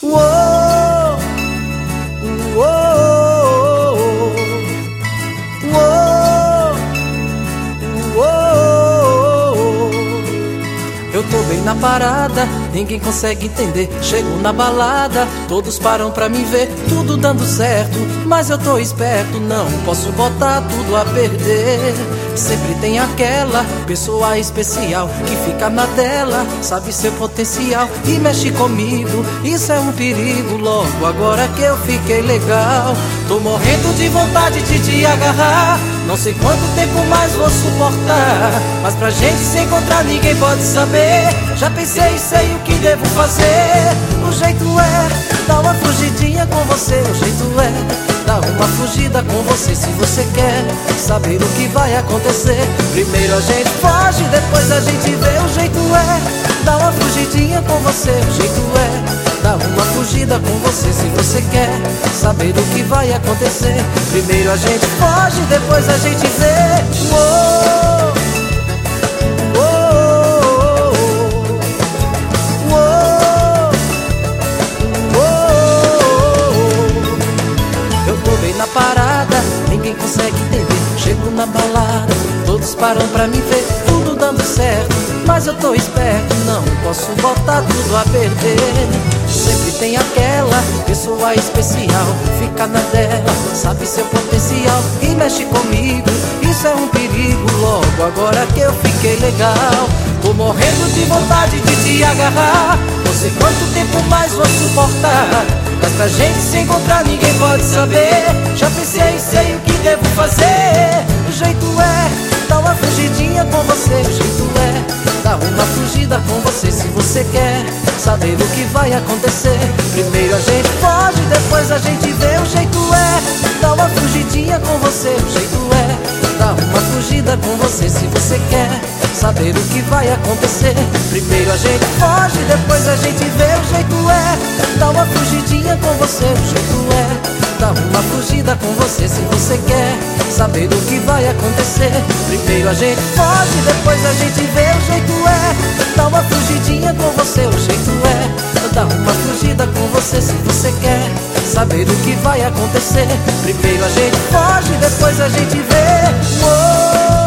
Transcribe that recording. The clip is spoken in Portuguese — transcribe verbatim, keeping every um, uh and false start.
Uou, uou, uou, uou. Eu tô bem na parada, ninguém consegue entender. Chego na balada, todos param pra me ver. Tudo dando certo, mas eu tô esperto. Não posso botar tudo a perder. Sempre tem aquela pessoa especial que fica na tela, sabe seu potencial e mexe comigo. Isso é um perigo, logo agora que eu fiquei legal. Tô morrendo de vontade de te agarrar. Não sei quanto tempo mais vou suportar, mas pra gente se encontrar ninguém pode saber. Já pensei e sei o que devo fazer. O jeito é dar uma fugidinha com você. O jeito é dar uma fugida com você. Se você quer saber o que vai acontecer, primeiro a gente foge, depois a gente vê. O jeito é dar uma fugidinha com você. O jeito é dar uma fugida com você. Se você quer saber o que vai acontecer, primeiro a gente foge, depois a gente vê. Uou, uou, uou, uou. Eu tô bem na parada, ninguém consegue entender. Chego na balada, todos param pra me ver. Tudo dando certo, mas eu tô esperto. Não posso botar tudo a perder. Sempre tem aquela pessoa especial, fica na dela, sabe seu potencial e mexe comigo. Isso é um perigo, logo agora que eu fiquei legal. Tô morrendo de vontade de te agarrar. Não sei quanto tempo mais vou suportar, mas pra gente se encontrar ninguém pode saber. Já pensei e sei o que devo fazer. O jeito é dar uma fugidinha com você. O jeito é dar uma fugida com você. Se você quer saber o que vai acontecer, primeiro a gente foge, depois a gente vê. O jeito é dar uma fugidinha com você. O jeito é dar uma fugida com você. Se você quer saber o que vai acontecer, primeiro a gente foge, depois a gente vê. O jeito é dar uma fugidinha com você. O jeito é dar uma fugida com você. Se você quer saber o que vai acontecer, primeiro a gente foge, depois a gente vê. O jeito é dar uma fugidinha com você. O jeito é dar uma fugida com você. Se você quer saber o que vai acontecer, primeiro a gente foge, depois a gente vê. Uou.